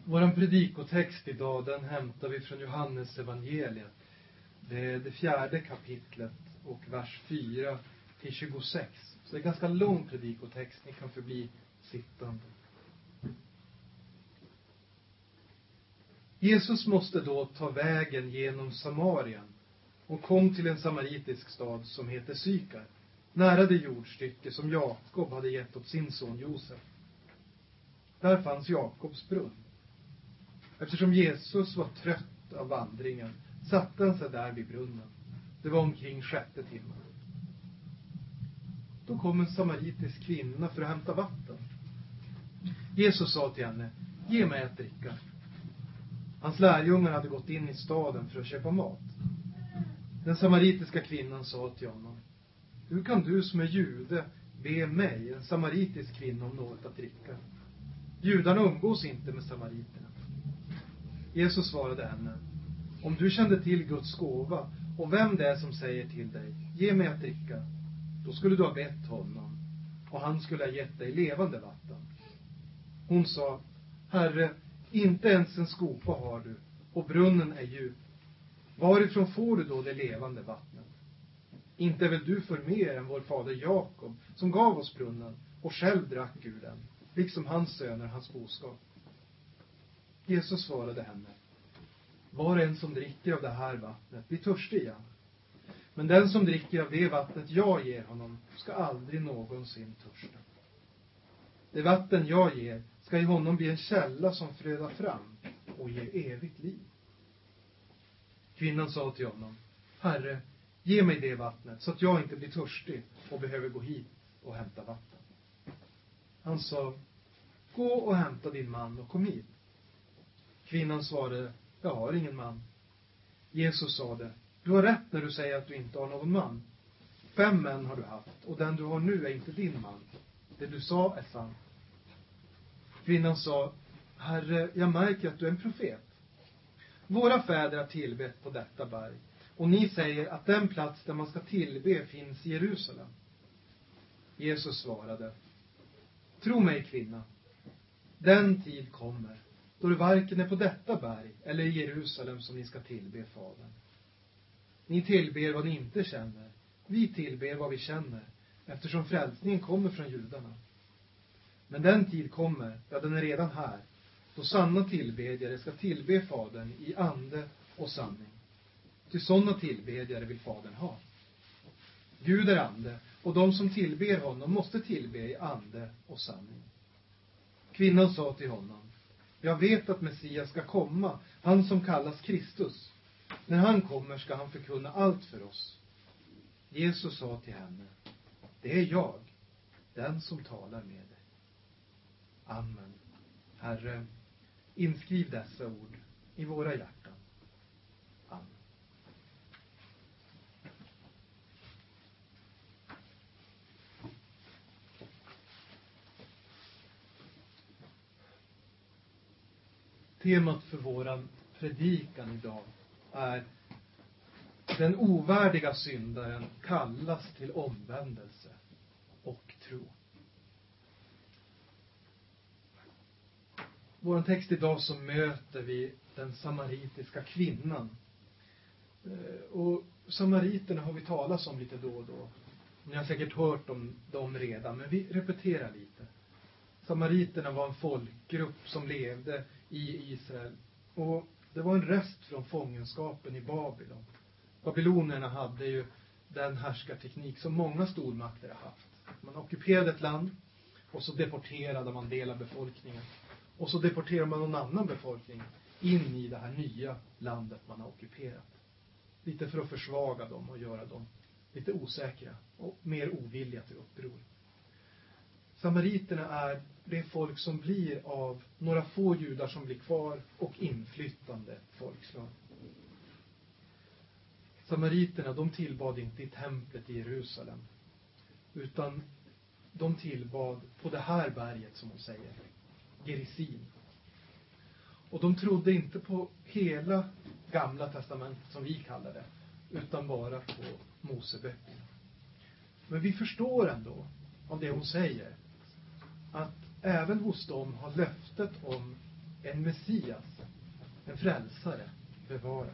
Våran predikotext idag, den hämtar vi från Johannes evangeliet. Det är det 4:e kapitlet och vers 4-26. Så det är en ganska lång predikotext, ni kan förbli sittande. Jesus måste då ta vägen genom Samarien och kom till en samaritisk stad som heter Sykar, nära det jordstycke som Jakob hade gett åt sin son Josef. Där fanns Jakobs brunn. Eftersom Jesus var trött av vandringen satte han sig där vid brunnen. Det var omkring 6:e timmen. Då kom en samaritisk kvinna för att hämta vatten. Jesus sa till henne: ge mig att dricka. Hans lärjungar hade gått in i staden för att köpa mat. Den samaritiska kvinnan sa till honom: hur kan du som är jude be mig, en samaritisk kvinna, om något att dricka? Judarna umgås inte med samariterna. Jesus svarade henne: om du kände till Guds gåva och vem det är som säger till dig, ge mig att dricka, då skulle du ha bett honom och han skulle ha gett dig levande vatten. Hon sa: Herre, inte ens en skopa har du och brunnen är djup. Varifrån får du då det levande vattnet? Inte är väl du för mer än vår fader Jakob, som gav oss brunnen och själv drack ur den, liksom hans söner, hans boskap. Jesus svarade henne: var en som dricker av det här vattnet blir törstig igen. Men den som dricker av det vattnet jag ger honom ska aldrig någonsin törsta. Det vatten jag ger ska i honom bli en källa som flödar fram och ger evigt liv. Kvinnan sa till honom: Herre, ge mig det vattnet så att jag inte blir törstig och behöver gå hit och hämta vatten. Han sa: gå och hämta din man och kom hit. Kvinnan svarade: jag har ingen man. Jesus sade: du har rätt när du säger att du inte har någon man. 5 män har du haft och den du har nu är inte din man. Det du sa är sant. Kvinnan sa: Herre, jag märker att du är en profet. Våra fäder har tillbett på detta berg och ni säger att den plats där man ska tillbe finns i Jerusalem. Jesus svarade: tro mig, kvinna, den tid kommer då det varken är på detta berg eller i Jerusalem som ni ska tillbe Fadern. Ni tillber vad ni inte känner. Vi tillber vad vi känner, eftersom frälsningen kommer från judarna. Men den tid kommer, ja, den är redan här, då sanna tillbedjare ska tillbe Fadern i ande och sanning. Till sådana tillbedjare vill Fadern ha. Gud är ande, och de som tillber honom måste tillbe i ande och sanning. Kvinnan sa till honom: jag vet att Messias ska komma, han som kallas Kristus. När han kommer ska han förkunna allt för oss. Jesus sa till henne: det är jag, den som talar med dig. Amen. Herre, inskriv dessa ord i våra hjärtan. Amen. Temat för våran predikan idag är: den ovärdiga syndaren kallas till omvändelse och tro. Vår text idag så möter vi den samaritiska kvinnan. Och samariterna har vi talat om lite då och då. Ni har säkert hört om dem redan, men vi repeterar lite. Samariterna var en folkgrupp som levde i Israel. Och det var en rest från fångenskapen i Babylon. Babylonerna hade ju den härskarteknik som många stormakter har haft. Man ockuperade ett land och så deporterade man del av befolkningen. Och så deporterar man någon annan befolkning in i det här nya landet man har ockuperat. Lite för att försvaga dem och göra dem lite osäkra och mer ovilliga till uppror. Samariterna är det folk som blir av några få judar som blir kvar och inflyttande folkslag. Samariterna, de tillbad inte i templet i Jerusalem, utan de tillbad på det här berget som hon säger, Gerizim. Och de trodde inte på hela gamla testamentet som vi kallar det, utan bara på Moseböckerna. Men vi förstår ändå av det hon säger att även hos dem har löftet om en Messias, en frälsare, bevaras.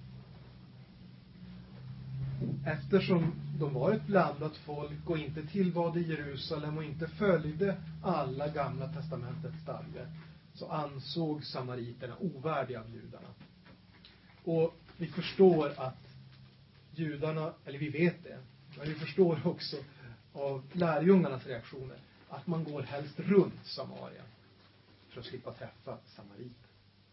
Eftersom de var ett blandat folk och inte tillbad i Jerusalem och inte följde alla gamla testamentets stadgar, så ansåg samariterna ovärdiga av judarna. Och vi förstår att judarna, eller vi vet det, men vi förstår också av lärjungarnas reaktioner att man går helst runt Samaria för att slippa träffa samariter.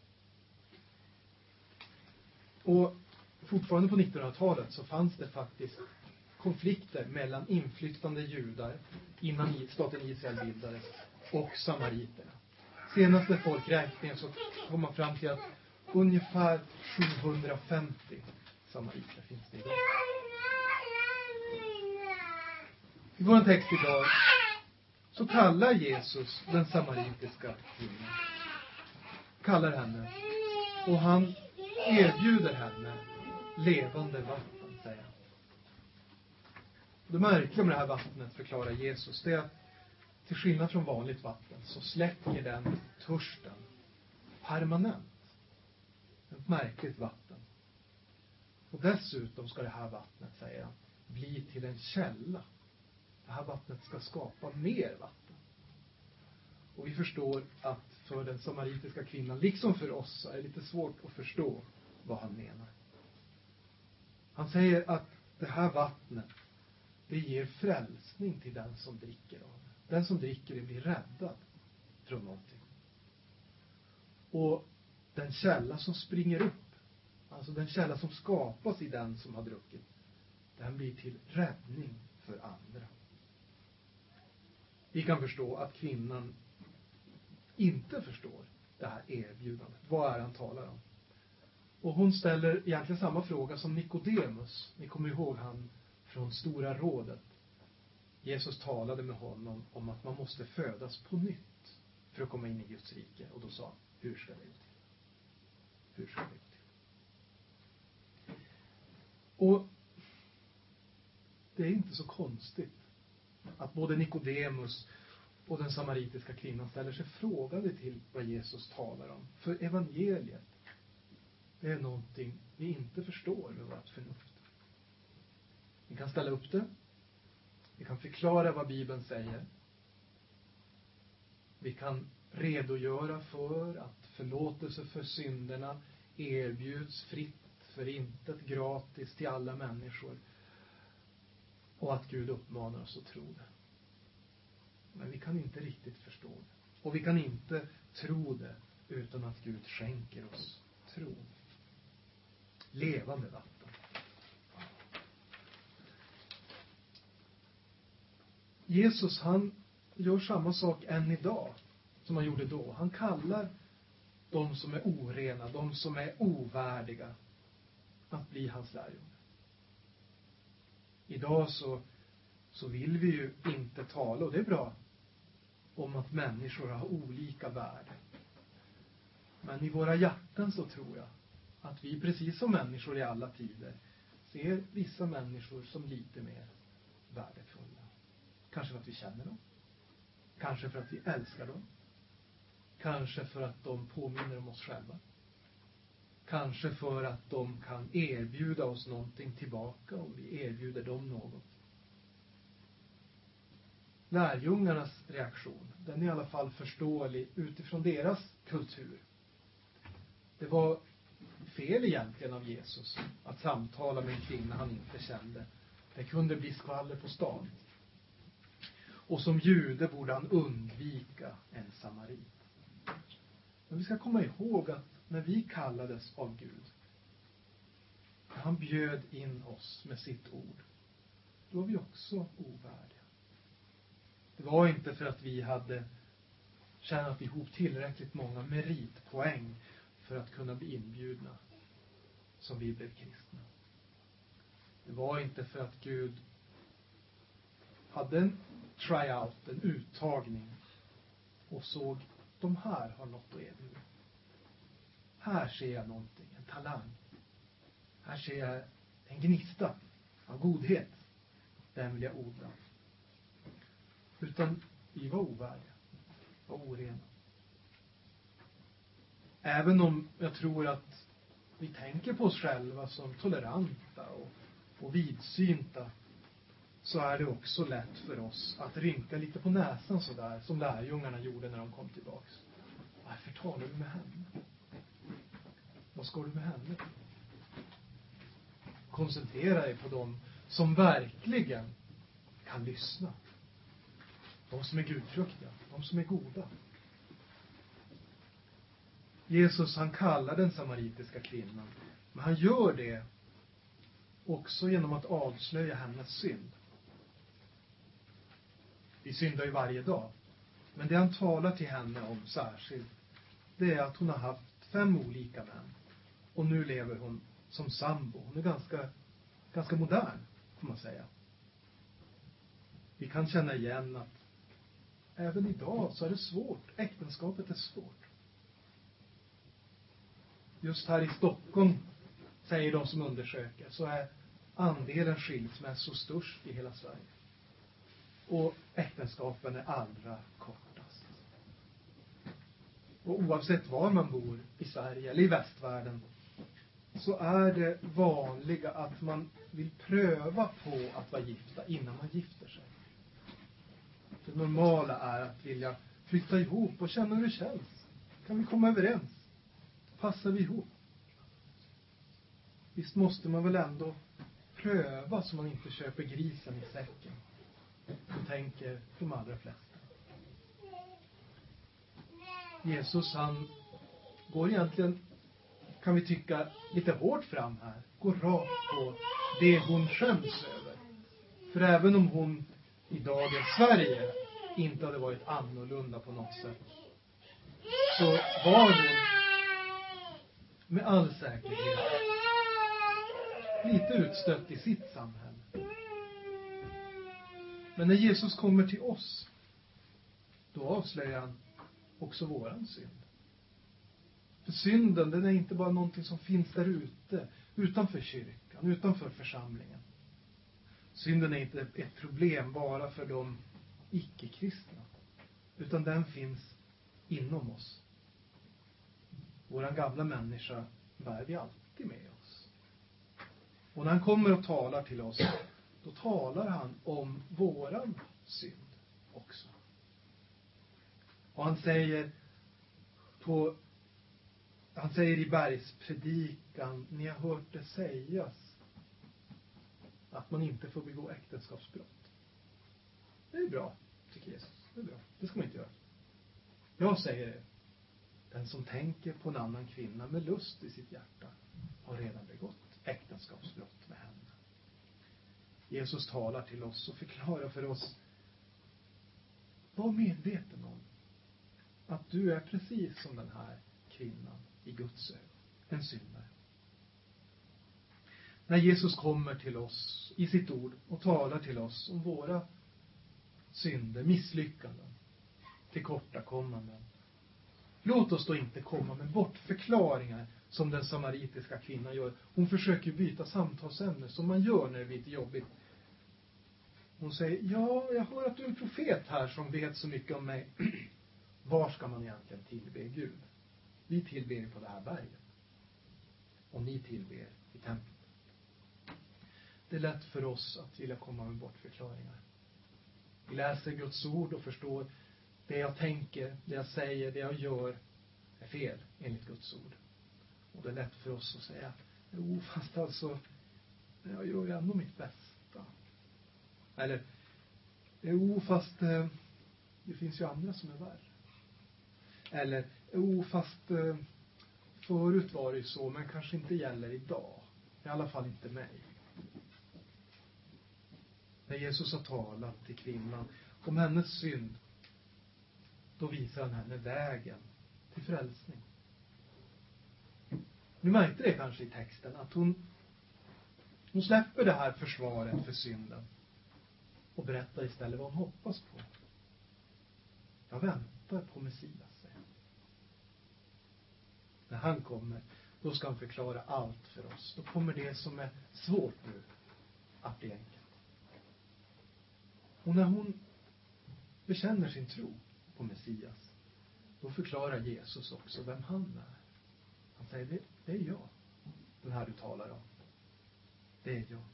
Och fortfarande på 1900-talet så fanns det faktiskt konflikter mellan inflyttande judar innan staten Israel bildades och samariterna. Senaste folkräkningen så kom man fram till att ungefär 750 samariter finns det idag. I vår text idag så kallar Jesus den samaritiska kvinnan. Kallar henne. Och han erbjuder henne levande vatten, säger han. Det märkliga med det här vattnet, förklarar Jesus, det är att till skillnad från vanligt vatten så släcker den törsten permanent. Ett märkligt vatten. Och dessutom ska det här vattnet, säger han, bli till en källa. Det här vattnet ska skapa mer vatten. Och vi förstår att för den samaritiska kvinnan, liksom för oss, är det lite svårt att förstå vad han menar. Han säger att det här vattnet, det ger frälsning till den som dricker av det. Den som dricker det blir räddad från någonting. Och den källa som springer upp, alltså den källa som skapas i den som har druckit, den blir till räddning för andra. Vi kan förstå att kvinnan inte förstår det här erbjudandet. Vad är han talar om? Och hon ställer egentligen samma fråga som Nikodemus. Ni kommer ihåg han från Stora rådet. Jesus talade med honom om att man måste födas på nytt för att komma in i Guds rike. Och då sa han, hur ska det gå till? Hur ska det gå till? Och det är inte så konstigt att både Nikodemus och den samaritiska kvinnan ställer sig frågande till vad Jesus talar om. För evangeliet, det är någonting vi inte förstår med vårt förnuft. Vi kan ställa upp det. Vi kan förklara vad Bibeln säger. Vi kan redogöra för att förlåtelse för synderna erbjuds fritt, för intet, gratis till alla människor. Och att Gud uppmanar oss att tro det. Men vi kan inte riktigt förstå det. Och vi kan inte tro det utan att Gud skänker oss tro. Levande vatten. Jesus, han gör samma sak än idag som han gjorde då. Han kallar de som är orena, de som är ovärdiga att bli hans lärjungar. Idag så vill vi ju inte tala, och det är bra, om att människor har olika värde. Men i våra hjärtan så tror jag att vi, precis som människor i alla tider, ser vissa människor som lite mer värdefulla. Kanske för att vi känner dem. Kanske för att vi älskar dem. Kanske för att de påminner om oss själva. Kanske för att de kan erbjuda oss någonting tillbaka om vi erbjuder dem något. Lärjungarnas reaktion, den är i alla fall förståelig utifrån deras kultur. Det var fel egentligen av Jesus att samtala med en kvinna han inte kände. Det kunde bli skvaller på stan. Och som jude borde han undvika en samarit. Men vi ska komma ihåg att när vi kallades av Gud, när han bjöd in oss med sitt ord, då var vi också ovärdiga. Det var inte för att vi hade tjänat ihop tillräckligt många meritpoäng för att kunna bli inbjudna som vi blev kristna. Det var inte för att Gud hade en tryout, en uttagning, och såg, de här har något att erbjuda. Här ser jag någonting, en talang. Här ser jag en gnista av godhet. Den vill jag odla. Utan vi var ovärdiga, var orena. Även om jag tror att vi tänker på oss själva som toleranta och vidsynta, så är det också lätt för oss att rynka lite på näsan sådär, som lärjungarna gjorde när de kom tillbaks. Varför talar du med henne? Vad ska du med henne? Koncentrera dig på dem som verkligen kan lyssna. De som är gudfruktiga, de som är goda. Jesus, han kallar den samaritiska kvinnan, men han gör det också genom att avslöja hennes synd. Vi syndar ju varje dag, men det han talar till henne om särskilt, det är att hon har haft 5 olika män, och nu lever hon som sambo. Hon är ganska modern, får man säga. Vi kan känna igen att även idag så är det svårt. Äktenskapet är svårt. Just här i Stockholm, säger de som undersöker, så är andelen skilsmässor störst i hela Sverige. Och äktenskapen är allra kortast. Och oavsett var man bor i Sverige eller i västvärlden, så är det vanliga att man vill pröva på att vara gifta innan man gifter sig. Det normala är att vilja flytta ihop och känna hur det känns. Kan vi komma överens? Passar vi ihop? Visst måste man väl ändå pröva så man inte köper grisen i säcken. Så tänker de allra flesta. Jesus, han går egentligen, kan vi tycka, lite hårt fram här. Går rakt på det hon skäms över. För även om hon i dagens Sverige inte hade varit annorlunda på något sätt, så var hon med all säkerhet lite utstött i sitt samhälle. Men när Jesus kommer till oss, då avslöjar han också våran synd. För synden, den är inte bara någonting som finns där ute, utanför kyrkan, utanför församlingen. Synden är inte ett problem bara för de icke-kristna, utan den finns inom oss. Våran gamla människa bär vi alltid med oss. Och när han kommer och talar till oss, då talar han om våran synd också. Och han säger i bergspredikan, ni har hört det sägas att man inte får begå äktenskapsbrott. Det är bra, tycker Jesus. Det är bra. Det ska man inte göra. Jag säger det. Den som tänker på en annan kvinna med lust i sitt hjärta har redan begått äktenskapsbrott med henne. Jesus talar till oss och förklarar för oss. Var medveten om att du är precis som den här kvinnan i Guds ögon. En syndare. När Jesus kommer till oss i sitt ord och talar till oss om våra synder, misslyckanden, tillkortakommanden. Låt oss då inte komma med bortförklaringar som den samaritiska kvinnan gör. Hon försöker byta samtalsämne som man gör när det blir lite jobbigt. Hon säger, ja, jag hör att du är en profet här som vet så mycket om mig. Var ska man egentligen tillbe Gud? Vi tillber på det här berget. Och ni tillber i templet. Det är lätt för oss att vilja komma med bortförklaringar. Vi läser Guds ord och förstår det jag tänker, det jag säger, det jag gör är fel enligt Guds ord. Och det är lätt för oss att säga, jo fast alltså, jag gör ju ändå mitt bästa. Eller, jo fast det finns ju andra som är värre. Eller, jo fast förut var det ju så, men kanske inte gäller idag. I alla fall inte mig. När Jesus har talat till kvinnan om hennes synd, då visar han henne vägen till frälsning. Ni märkte det kanske i texten, att hon släpper det här försvaret för synden och berättar istället vad hon hoppas på. Jag väntar på Messias, säger han. När han kommer, då ska han förklara allt för oss. Då kommer det som är svårt nu att bli enkelt. Och när hon bekänner sin tro på Messias, då förklarar Jesus också vem han är. Han säger, det är jag. Den här du talar om. Det är jag.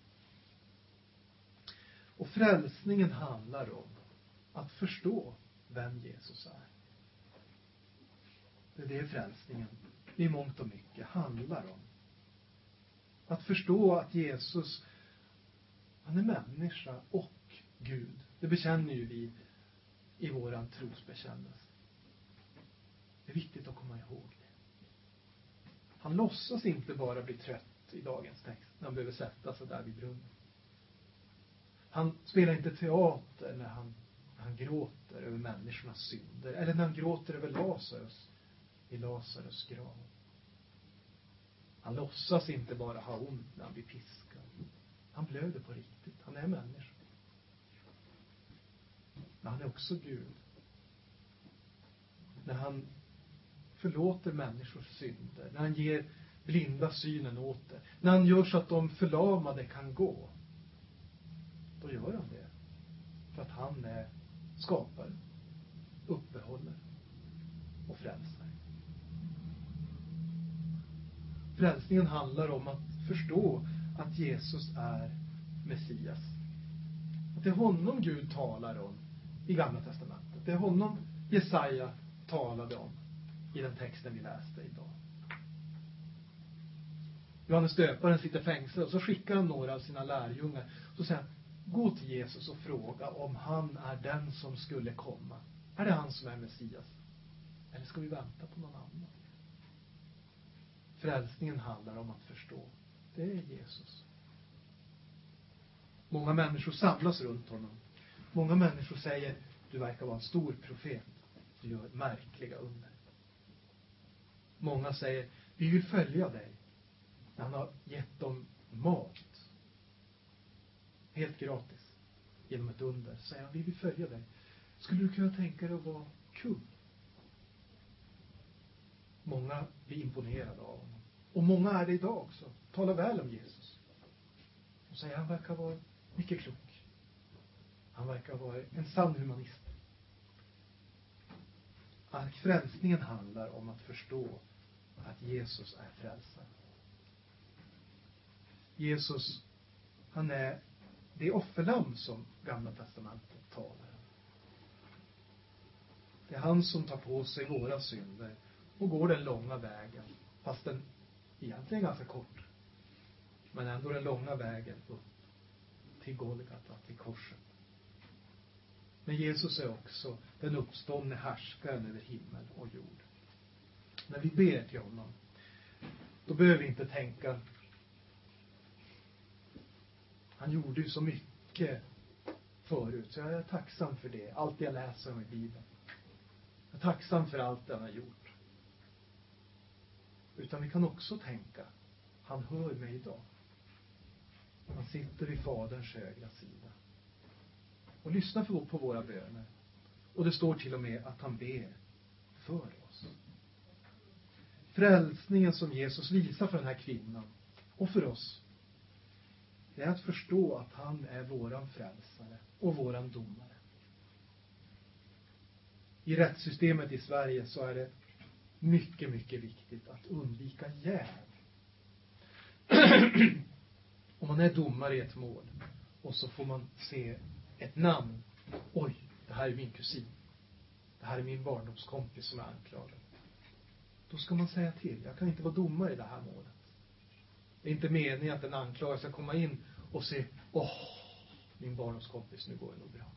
Och frälsningen handlar om att förstå vem Jesus är. Det är det frälsningen i mångt och mycket handlar om. Att förstå att Jesus, han är människa och Gud. Det bekänner ju vi i våran trosbekännelse. Det är viktigt att komma ihåg det. Han låtsas inte bara bli trött i dagens text när han behöver sätta sig där vid brunnen. Han spelar inte teater när han gråter över människornas synder. Eller när han gråter över Lazarus i Lazarus grav. Han låtsas inte bara ha ont när han blir piskad. Han blöder på riktigt. Han är människa. Men han är också Gud. När han förlåter människors synder. När han ger blinda synen åter. När han gör så att de förlamade kan gå. Då gör han det. För att han är skapare, uppehållare och frälsare. Frälsningen handlar om att förstå att Jesus är Messias. Att det är honom Gud talar om i Gamla testamentet. Det är honom Jesaja talade om i den texten vi läste idag. Johannes döparen sitter fängslad och så skickar han några av sina lärjungar. Så säger han, gå till Jesus och fråga om han är den som skulle komma. Är det han som är Messias? Eller ska vi vänta på någon annan? Frälsningen handlar om att förstå. Det är Jesus. Många människor samlas runt honom. Många människor säger, du verkar vara en stor profet. Du gör märkliga under. Många säger, vi vill följa dig. När han har gett dem mat. Helt gratis. Genom ett under. Säger han, vi vill följa dig. Skulle du kunna tänka dig att vara kung? Många blir imponerade av honom. Och många är det idag också. Talar väl om Jesus. Och säger, han verkar vara mycket klok. Han verkar vara en sann humanist. Att frälsningen handlar om att förstå att Jesus är frälsare. Jesus, han är det offerlamm som Gamla testamentet talar om. Det är han som tar på sig våra synder och går den långa vägen. Fast den egentligen är ganska kort. Men ändå den långa vägen upp till Golgata, till korset. Men Jesus är också den uppståndne härskaren över himmel och jord. När vi ber till honom, då behöver vi inte tänka, han gjorde ju så mycket förut, så jag är tacksam för det. Allt jag läser om i Bibeln. Jag är tacksam för allt han har gjort. Utan vi kan också tänka, han hör mig idag. Han sitter vid Faderns högra sida. Och lyssnar på våra böner. Och det står till och med att han ber för oss. Frälsningen som Jesus visar för den här kvinnan och för oss, det är att förstå att han är våran frälsare och våran domare. I rättssystemet i Sverige så är det mycket, mycket viktigt att undvika jäv. Om man är domare i ett mål och så får man se ett namn. Oj, det här är min kusin. Det här är min barndomskompis som är anklagad. Då ska man säga till. Jag kan inte vara domare i det här målet. Det är inte meningen att en anklagare ska komma in och se, min barndomskompis, nu går det nog bra.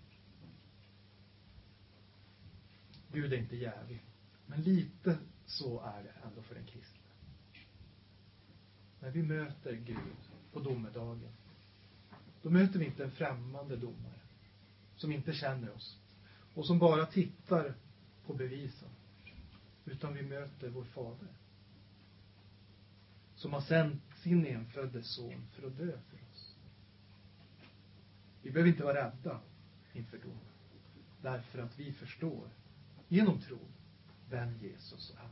Gud är inte jävig. Men lite så är det ändå för en kristen. När vi möter Gud på domedagen, då möter vi inte en främmande domare som inte känner oss och som bara tittar på bevisen, utan vi möter vår fader som har sänt sin enfödde son för att dö för oss. Vi behöver inte vara rädda inför domen, därför att vi förstår genom tro vem Jesus är.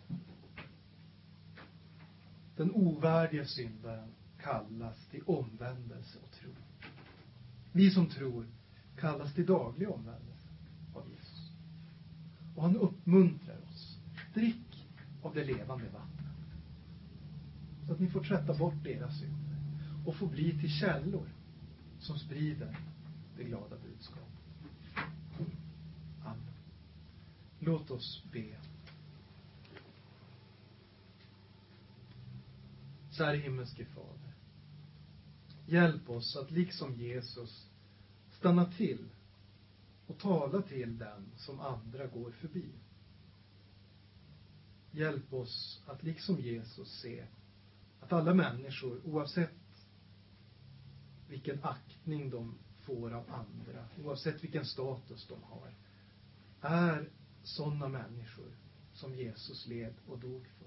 Den ovärdiga syndaren kallas till omvändelse och tro. Vi som tror kallas till daglig omvändelse av Jesus. Och han uppmuntrar oss. Drick av det levande vattnet. Så att ni får tvätta bort era synder och få bli till källor som sprider det glada budskapet. Amen. Låt oss be. Kära himmelske Fader, hjälp oss att liksom Jesus stanna till och tala till den som andra går förbi. Hjälp oss att liksom Jesus se att alla människor, oavsett vilken aktning de får av andra, oavsett vilken status de har, är sådana människor som Jesus led och dog för.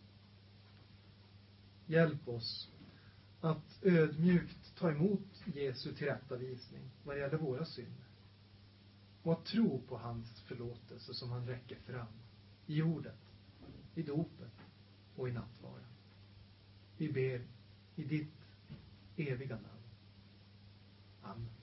Hjälp oss att ödmjukt ta emot Jesu tillrättavisning vad gäller våra synder och att tro på hans förlåtelse som han räcker fram i ordet, i dopet och i nattvarden. Vi ber i ditt eviga namn. Amen.